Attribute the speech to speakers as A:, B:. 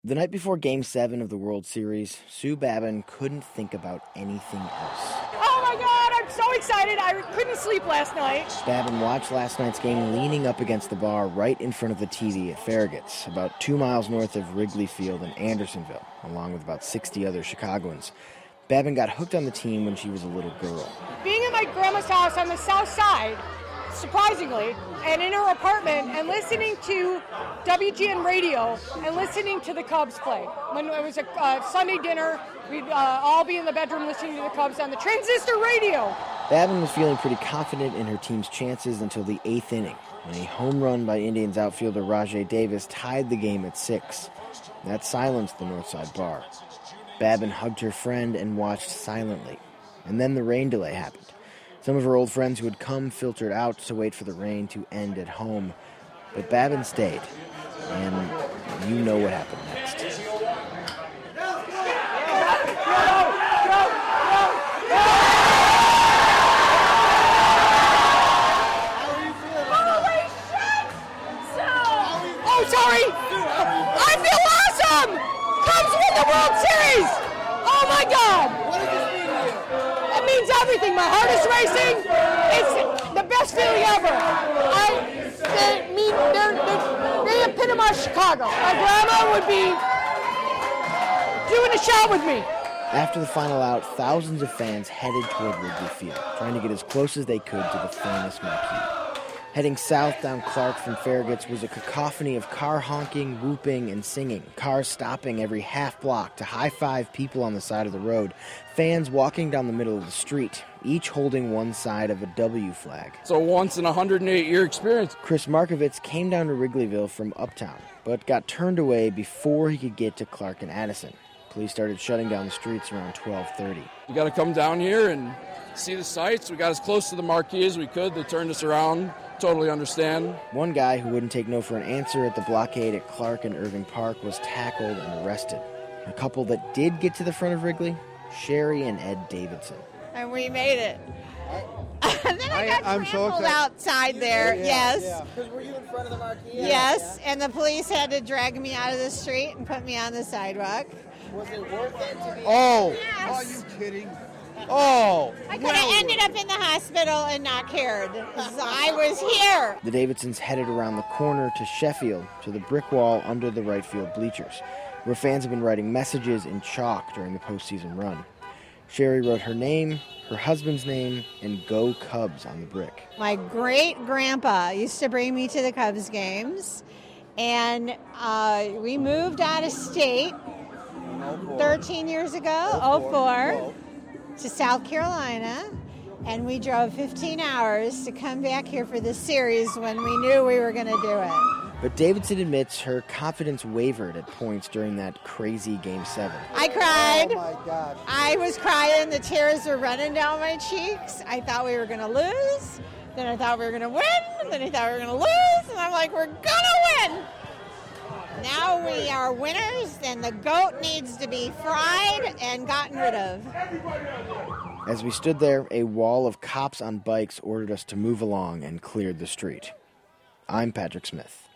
A: The night before Game 7 of the World Series, Sue Babin couldn't think about anything else.
B: Oh my God, I'm so excited. I couldn't sleep last night.
A: Babin watched last night's game leaning up against the bar right in front of the TV at Farragut's, about 2 miles north of Wrigley Field in Andersonville, along with about 60 other Chicagoans. Babin got hooked on the team when she was a little girl.
B: Being at my grandma's house on the south side, surprisingly, and in her apartment, and listening to WGN radio and listening to the Cubs play. When it was a Sunday dinner, we'd all be in the bedroom listening to the Cubs on the transistor radio.
A: Babin was feeling pretty confident in her team's chances until the 8th inning, when a home run by Indians outfielder Rajai Davis tied the game at 6. That silenced the Northside bar. Babin hugged her friend and watched silently. And then the rain delay happened. Some of her old friends who had come filtered out to wait for the rain to end at home. But Babin stayed. And you know what happened next.
B: Holy shit! Oh, sorry! I feel awesome! Cubs win the World Series! Oh my God!
C: What does this mean to you?
B: It means everything. My heart is racing. It's the best feeling ever. They epitomize Chicago. My grandma would be doing a show with me.
A: After the final out, thousands of fans headed toward Wrigley Field, trying to get as close as they could to the famous marquee. Heading south down Clark from Farragut's was a cacophony of car honking, whooping, and singing, cars stopping every half block to high-five people on the side of the road, fans walking down the middle of the street, each holding one side of a W flag.
D: It's a once-in-a-108-year experience.
A: Chris Markovitz came down to Wrigleyville from uptown, but got turned away before he could get to Clark and Addison. Police started shutting down the streets around 12:30.
D: You got to come down here and see the sights. We got as close to the marquee as we could. They turned us around. Totally understand.
A: One guy who wouldn't take no for an answer at the blockade at Clark and Irving Park was tackled and arrested. A couple that did get to the front of Wrigley, Sherry and Ed Davidson.
E: And we made it. Then I got
C: I'm so
E: trampled
C: excited.
E: outside there, yes.
C: Because were you in front of the marquee?
E: Yes, and the police had to drag me out of the street and put me on the sidewalk.
C: Was it worth it to be?
A: Oh!
E: Yes.
C: Are you kidding?
A: Oh!
E: I could have ended up in the hospital and not cared. 'Cause I was here.
A: The Davidsons headed around the corner to Sheffield, to the brick wall under the right field bleachers, where fans have been writing messages in chalk during the postseason run. Sherry wrote her name, her husband's name, and Go Cubs on the brick.
E: My great-grandpa used to bring me to the Cubs games, and we moved out of state 13 years ago, 04, to South Carolina, and we drove 15 hours to come back here for this series when we knew we were going to do it.
A: But Davidson admits her confidence wavered at points during that crazy Game 7.
E: I cried.
C: Oh my gosh.
E: I was crying. The tears were running down my cheeks. I thought we were going to lose. Then I thought we were going to win. Then I thought we were going to lose. And I'm like, we're going to win. Now we are winners, and the goat needs to be fried and gotten rid of.
A: As we stood there, a wall of cops on bikes ordered us to move along and cleared the street. I'm Patrick Smith.